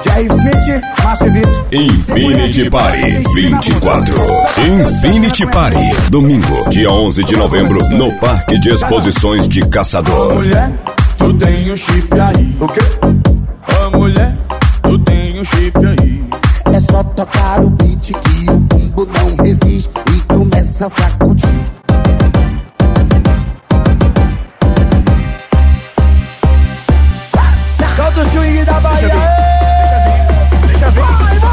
Jair Smith, Márcio Vitor. Infinity Party 24. Infinity Party, domingo, dia 11 de novembro, no Parque de Exposições de Caçador. Mulher, tu tem um chip aí. O quê? Ô mulher, tu tem um chip aí. É só tocar o beat que o bumbo não resiste e começa a sacudir. Solta o swing da Bahia. Deixa vir.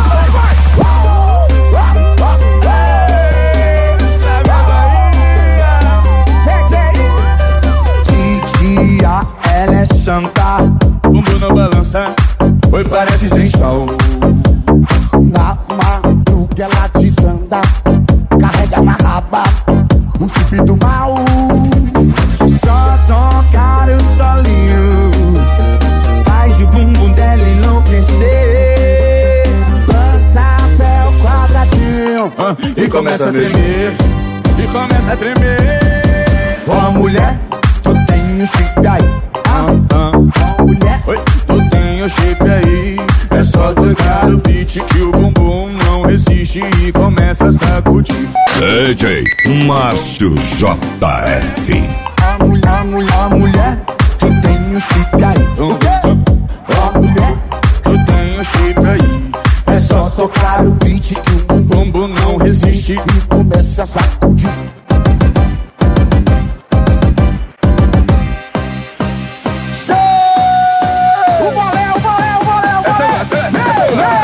Titia, ela é santa. Bumbum na balança, oi, parece sensual. Na madruga ela desanda, carrega na raba o chip do mal. Só tocar o solinho faz o bumbum dela enlouquecer. Dança até o quadradinho E começa a tremer. E começa a tremer. Ó mulher, tu tem um chip aí. Ó mulher, Oi, tu tem um chip aí. É só tocar o beat que o bumbum não resiste e começa a sacudir. DJ Márcio JF. Ó mulher, tu tem um chip aí. o quê? Ó mulher, tu tem um chip aí. É só tocar o beat que o O bumbum não resiste. e começa a sacudir. O bolé, o bolé, o bolé, o bolé.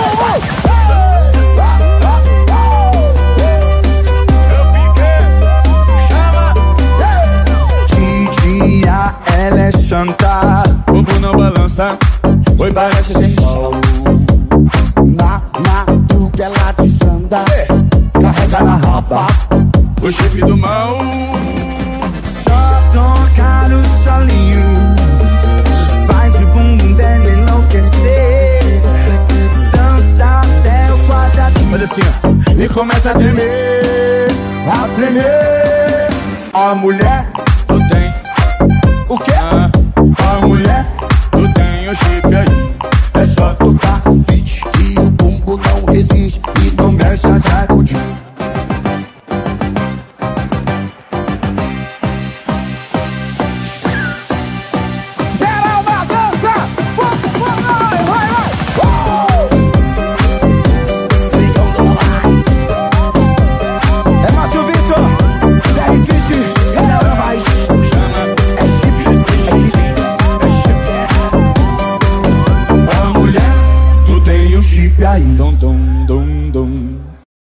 Titia, ela é santa. Bumbum na balança, oi, parece sensual. Na madruga ela desanda, carrega na raba O chip do mal. Só tocar o solinho faz o bumbum dela enlouquecer. Dança até o quadradinho. Olha assim, ó. E começa a tremer. A tremer. Ó mulher, tu tem o quê? Ó mulher, tu tem o chip aí. É só tocar o beat e o bumbo não resiste e começa a sacudir. geral na dança. Vai, vai. Brigão do mais. É Márcio Vitor, Jair Smith, Zé mais. É chip. Ó mulher, tu tem um chip aí. Dom, dom, dom.